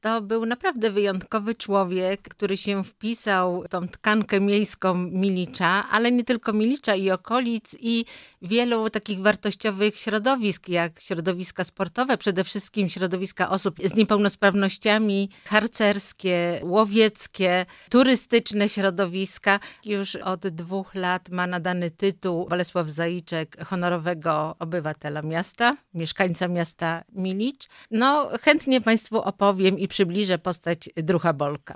To był naprawdę wyjątkowy człowiek, który się wpisał w tą tkankę miejską Milicza, ale nie tylko Milicza i okolic i wielu takich wartościowych środowisk, jak środowiska sportowe, przede wszystkim środowiska osób z niepełnosprawnościami, harcerskie, łowieckie, turystyczne środowiska. Już od 2 lat ma nadany tytuł Bolesław Zaiczek honorowego obywatela miasta, mieszkańca miasta Milicz. No, chętnie Państwu opowiem i przybliżę postać Drucha Bolka.